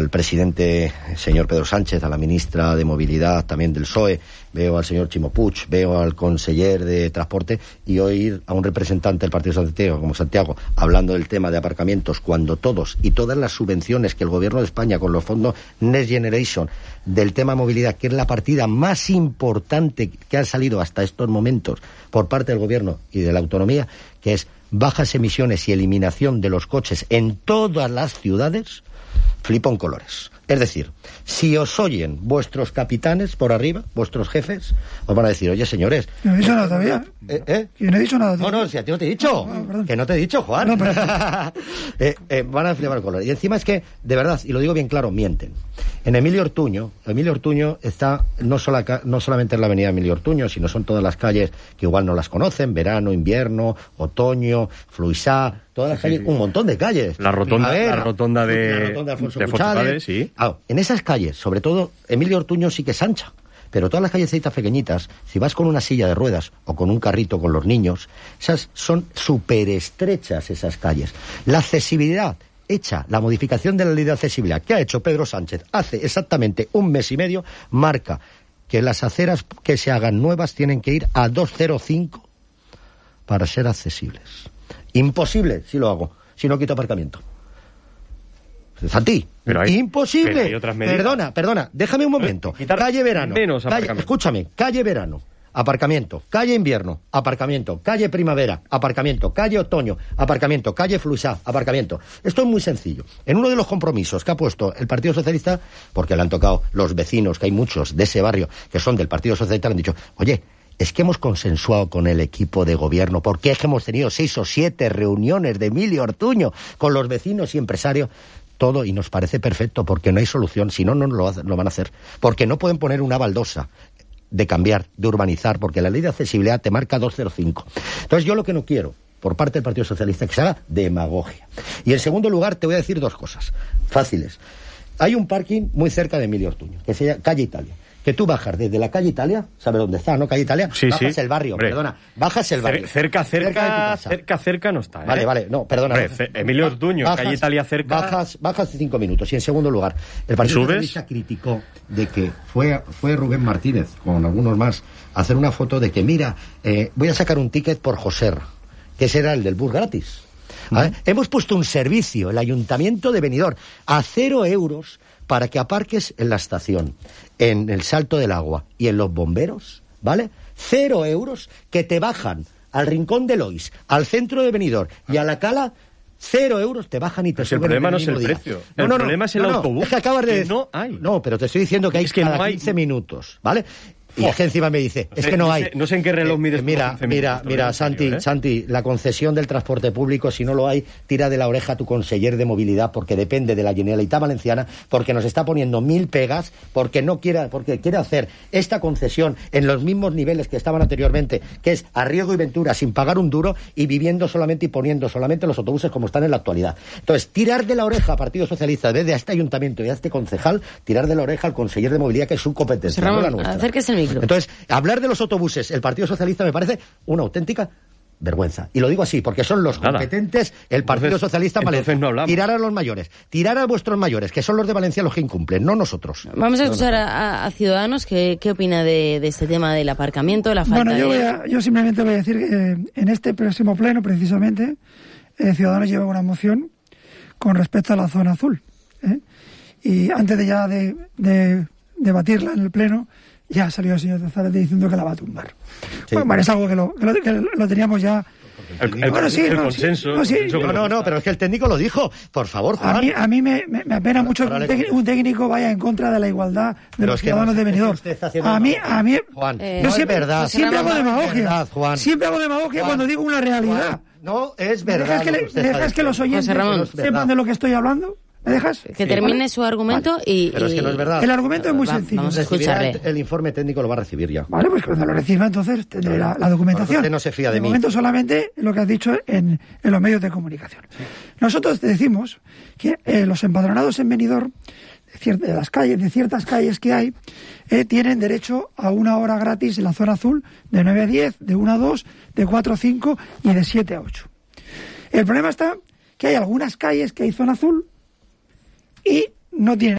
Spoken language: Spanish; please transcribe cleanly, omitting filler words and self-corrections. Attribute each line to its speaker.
Speaker 1: al presidente, señor Pedro Sánchez, a la ministra de Movilidad también del PSOE, veo al señor Ximo Puig, veo al conseller de Transporte, y oír a un representante del Partido Socialista como Santiago hablando del tema de aparcamientos, cuando todos y todas las subvenciones que el Gobierno de España con los fondos Next Generation del tema movilidad, que es la partida más importante que ha salido hasta estos momentos por parte del Gobierno y de la autonomía, que es bajas emisiones y eliminación de los coches en todas las ciudades, flipo en colores. Es decir, si os oyen vuestros capitanes por arriba, vuestros jefes, os van a decir, oye, señores...
Speaker 2: No he dicho nada todavía. Yo no he dicho nada todavía.
Speaker 1: No, si a ti no te he dicho. Que no te he dicho, Juan.
Speaker 2: No,
Speaker 1: van a flipar el color. Y encima es que, de verdad, y lo digo bien claro, mienten. En Emilio Ortuño está no solamente en la avenida Emilio Ortuño, sino son todas las calles que igual no las conocen, verano, invierno, otoño, Fluisá, todas las calles, un montón de calles.
Speaker 3: La rotonda de
Speaker 1: Alfonso
Speaker 3: Puigdemont, sí.
Speaker 1: En esas calles, sobre todo, Emilio Ortuño sí que es ancha, pero todas las callecitas pequeñitas, si vas con una silla de ruedas o con un carrito con los niños, esas son súper estrechas esas calles. La accesibilidad hecha, la modificación de la ley de accesibilidad que ha hecho Pedro Sánchez hace exactamente un mes y medio, marca que las aceras que se hagan nuevas tienen que ir a 2,05 para ser accesibles. Imposible si lo hago, si no quito aparcamiento. Santi, imposible. Perdona, déjame un momento. Calle Verano, escúchame, calle Verano, aparcamiento, calle Invierno, aparcamiento, calle Primavera, aparcamiento, calle Otoño, aparcamiento, calle Fluisá, aparcamiento. Esto es muy sencillo. En uno de los compromisos que ha puesto el Partido Socialista, porque le han tocado los vecinos, que hay muchos de ese barrio que son del Partido Socialista, le han dicho, oye, es que hemos consensuado con el equipo de gobierno, porque es que hemos tenido 6 o 7 reuniones de Emilio Ortuño con los vecinos y empresarios, todo, y nos parece perfecto, porque no hay solución, si no, no lo van a hacer, porque no pueden poner una baldosa de cambiar, de urbanizar, porque la ley de accesibilidad te marca 2,05. Entonces yo lo que no quiero, por parte del Partido Socialista, es que se haga demagogia. Y en segundo lugar, te voy a decir 2 cosas fáciles. Hay un parking muy cerca de Emilio Ortuño, que se llama Calle Italia, que tú bajas desde la calle Italia, ¿sabes dónde está, no? Calle Italia,
Speaker 3: sí,
Speaker 1: bajas el barrio,
Speaker 3: hombre,
Speaker 1: bajas el barrio.
Speaker 3: Cerca no está, ¿eh?
Speaker 1: Vale, no, perdona.
Speaker 3: Hombre, Emilio Ortuño, calle Italia cerca...
Speaker 1: Bajas 5 minutos. Y en segundo lugar, el Partido Socialista criticó de que fue Rubén Martínez, con algunos más, a hacer una foto de que, mira, voy a sacar un ticket por Joser, que ese era el del bus gratis. Hemos puesto un servicio, el Ayuntamiento de Benidorm, a 0 euros para que aparques en la estación, en el Salto del Agua y en los bomberos, ¿vale? 0 euros que te bajan al Rincón de Lois, al centro de Benidorm y a la Cala. 0 euros te bajan y te suben.
Speaker 3: El problema no es el precio. El problema es el autobús.
Speaker 1: Es que acabas de decir.
Speaker 3: No hay.
Speaker 1: No, pero te estoy diciendo que hay cada 15 minutos, ¿vale? Y es que encima me dice, es que no hay.
Speaker 3: No sé en qué reloj mides.
Speaker 1: Mira, Santi, la concesión del transporte público, si no lo hay, tira de la oreja a tu conseller de movilidad, porque depende de la Generalitat Valenciana, porque nos está poniendo 1000 pegas, porque quiere hacer esta concesión en los mismos niveles que estaban anteriormente, que es a riesgo y ventura, sin pagar un duro y viviendo solamente y poniendo solamente los autobuses como están en la actualidad. Entonces, tirar de la oreja al Partido Socialista, desde a este ayuntamiento y a este concejal, tirar de la oreja al conseller de movilidad, que es su competencia,
Speaker 4: Ramón,
Speaker 1: no la nuestra.
Speaker 4: Acérquese el micro.
Speaker 1: Entonces, hablar de los autobuses, el Partido Socialista, me parece una auténtica vergüenza. Y lo digo así, porque son los competentes, el Partido Socialista Valencia.
Speaker 3: No hablamos.
Speaker 1: Tirar a los mayores, tirar a vuestros mayores, que son los de Valencia los que incumplen, no nosotros.
Speaker 4: Vamos a escuchar a Ciudadanos qué opina de este tema del aparcamiento, de la falta
Speaker 2: yo simplemente voy a decir que en este próximo pleno, precisamente, Ciudadanos lleva una moción con respecto a la zona azul. Y antes de debatirla en el pleno, ya salió el señor Zárate diciendo que la va a tumbar. Sí. Bueno, es algo que lo teníamos ya.
Speaker 3: El consenso.
Speaker 1: No, pero es que el técnico lo dijo. Por favor, Juan.
Speaker 2: A mí me apena mucho que un técnico vaya en contra de la igualdad de los ciudadanos de Benidorm.
Speaker 1: A mí, Juan,
Speaker 2: yo siempre hago demagogia. Siempre hago demagogia cuando digo una realidad.
Speaker 1: Juan, no es verdad.
Speaker 2: ¿Dejas que los oyentes sepan de lo que estoy hablando? ¿Me dejas?
Speaker 4: Que termine su argumento y...
Speaker 1: Pero es que no es verdad.
Speaker 2: El argumento es muy sencillo.
Speaker 4: Vamos a escucharle.
Speaker 1: El informe técnico lo va a recibir ya.
Speaker 2: Vale, pues cuando lo reciba entonces tendré la documentación.
Speaker 1: Usted no se fía de mí.
Speaker 2: momento solamente lo que has dicho en los medios de comunicación. Sí. Nosotros te decimos que los empadronados en Benidorm, de ciertas calles que hay, tienen derecho a 1 hora gratis en la zona azul, de 9 a 10, de 1 a 2, de 4 a 5 y de 7 a 8. El problema está que hay algunas calles que hay zona azul y no tienen